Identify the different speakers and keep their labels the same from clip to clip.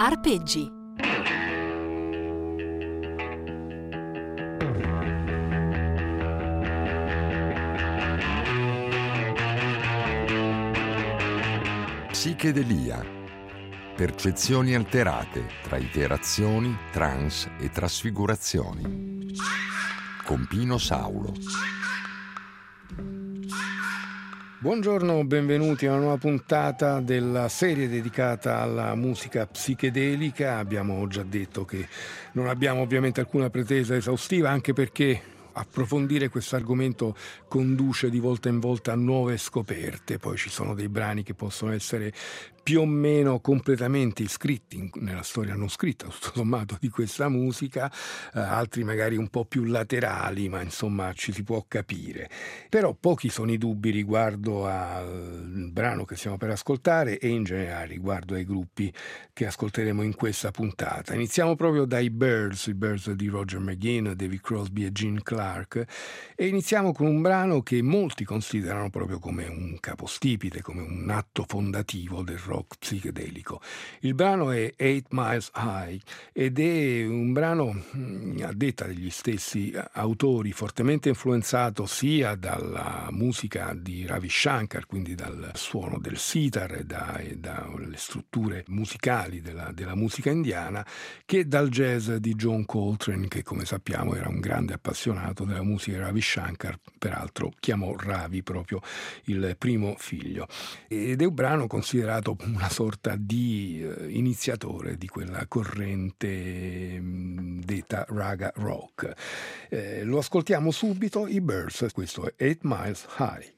Speaker 1: Arpeggi.
Speaker 2: Psichedelia. Percezioni alterate tra iterazioni, trance e trasfigurazioni. Con Pino Saulo.
Speaker 3: Buongiorno, benvenuti a una nuova puntata della serie dedicata alla musica psichedelica. Abbiamo già detto che non abbiamo ovviamente alcuna pretesa esaustiva, anche perché approfondire questo argomento conduce di volta in volta a nuove scoperte. Poi ci sono dei brani che possono essere più o meno completamente iscritti nella storia non scritta, tutto sommato, di questa musica, altri magari un po' più laterali, ma insomma ci si può capire. Però pochi sono i dubbi riguardo al brano che stiamo per ascoltare e in generale riguardo ai gruppi che ascolteremo in questa puntata. Iniziamo proprio dai Byrds, i Byrds di Roger McGuinn, David Crosby e Gene Clark, e iniziamo con un brano che molti considerano proprio come un capostipite, come un atto fondativo del rock psichedelico. Il brano è 8 Miles High ed è un brano, a detta degli stessi autori, fortemente influenzato sia dalla musica di Ravi Shankar, quindi dal suono del sitar e dalle strutture musicali della musica indiana, che dal jazz di John Coltrane, che come sappiamo era un grande appassionato della musica di Ravi Shankar, peraltro chiamò Ravi proprio il primo figlio. Ed è un brano considerato una sorta di iniziatore di quella corrente detta raga rock. Lo ascoltiamo subito, i Byrds, questo è 8 Miles High.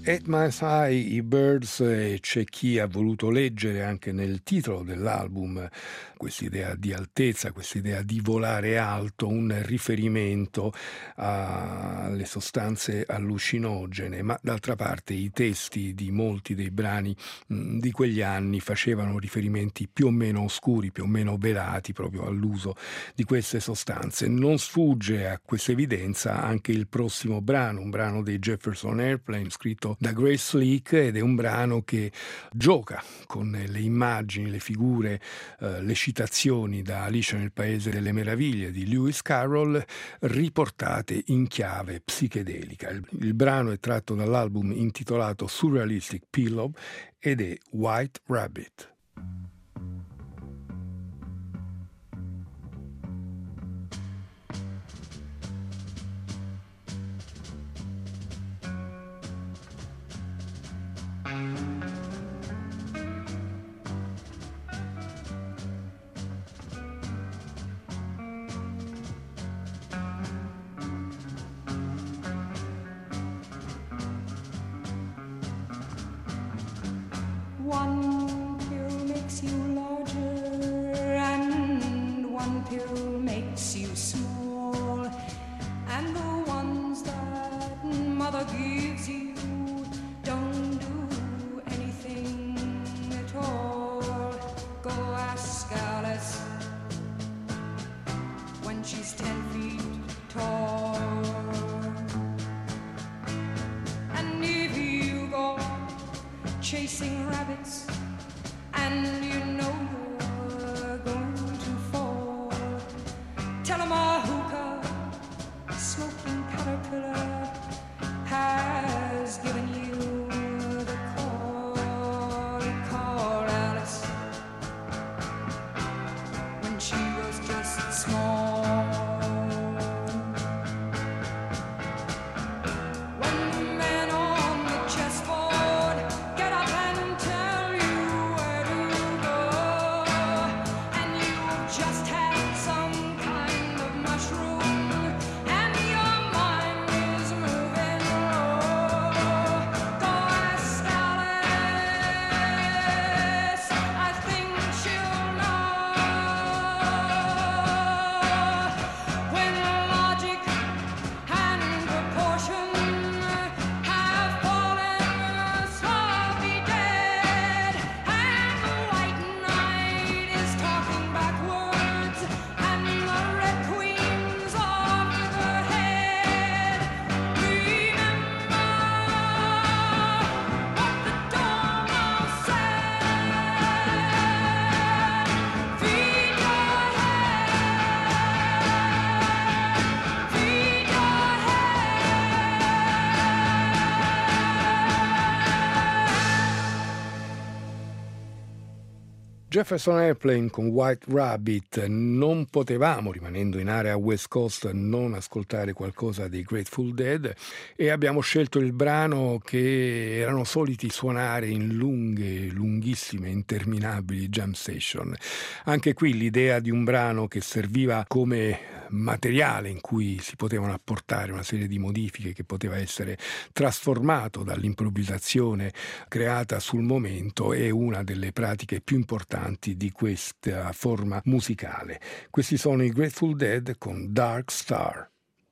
Speaker 3: 8 Miles High, i Byrds, e c'è chi ha voluto leggere anche nel titolo dell'album quest'idea di altezza, quest'idea di volare alto, un riferimento alle sostanze allucinogene, ma d'altra parte i testi di molti dei brani di quegli anni facevano riferimenti più o meno oscuri, più o meno velati proprio all'uso di queste sostanze. Non sfugge a questa evidenza anche il prossimo brano, un brano dei Jefferson Airplane scritto da Grace Slick, ed è un brano che gioca con le immagini, le figure, le citazioni da Alice nel Paese delle Meraviglie di Lewis Carroll riportate in chiave psichedelica. Il brano è tratto dall'album intitolato Surrealistic Pillow ed è White Rabbit.
Speaker 1: One pill makes you larger and one pill makes you small, and the ones that mother gives you don't do anything at all. Go ask Alice when she's 10 feet tall. And if you go chasing rabbits and you know you're going to fall, tell 'em a hookah smoking caterpillar has given you the call. Call Alice when she was just small.
Speaker 3: Jefferson Airplane con White Rabbit. Non potevamo, rimanendo in area West Coast, non ascoltare qualcosa dei Grateful Dead, e abbiamo scelto il brano che erano soliti suonare in lunghe, lunghissime, interminabili jam session. Anche qui l'idea di un brano che serviva come materiale in cui si potevano apportare una serie di modifiche, che poteva essere trasformato dall'improvvisazione creata sul momento, è una delle pratiche più importanti di questa forma musicale. Questi sono i Grateful Dead con Dark Star.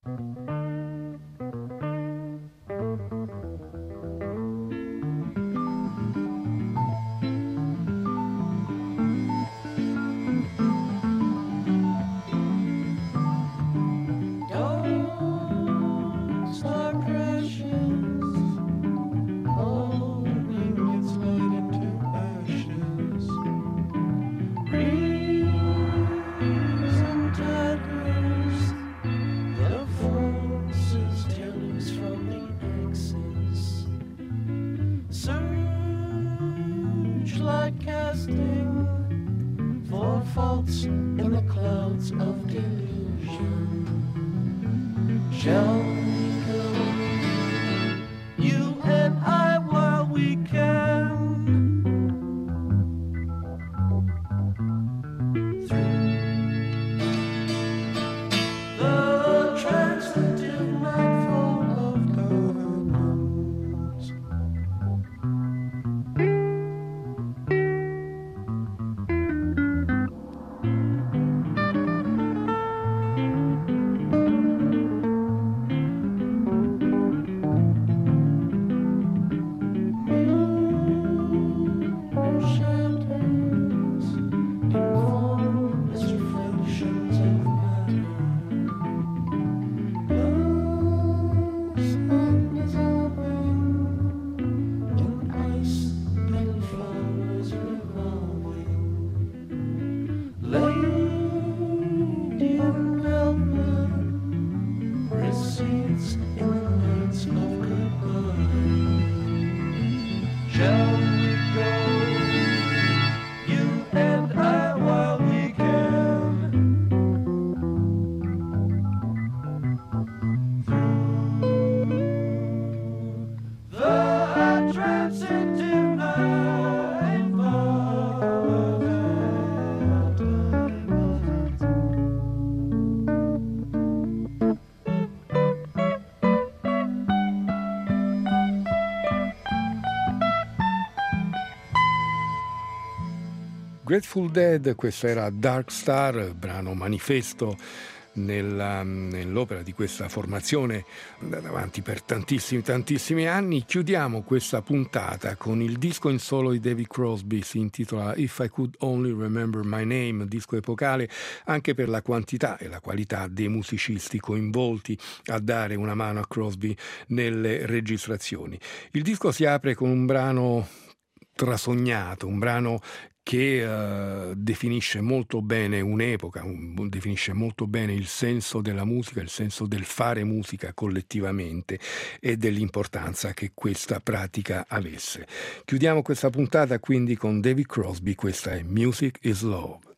Speaker 4: Faults in the clouds of delusion. Shall we go, you and I, while we can, through the transcendental nightfall of diamonds? dance in the nights of goodbye. Shall we go, you and I, while we can, through the transcendent night paradise.
Speaker 3: Grateful Dead, questa era Dark Star, brano manifesto nell'opera di questa formazione andata avanti per tantissimi anni. Chiudiamo questa puntata con il disco in solo di David Crosby, si intitola If I Could Only Remember My Name, disco epocale anche per la quantità e la qualità dei musicisti coinvolti a dare una mano a Crosby nelle registrazioni. Il disco si apre con un brano trasognato, un brano che definisce molto bene un'epoca, definisce molto bene il senso della musica, il senso del fare musica collettivamente e dell'importanza che questa pratica avesse. Chiudiamo questa puntata quindi con David Crosby, questa è Music is Love.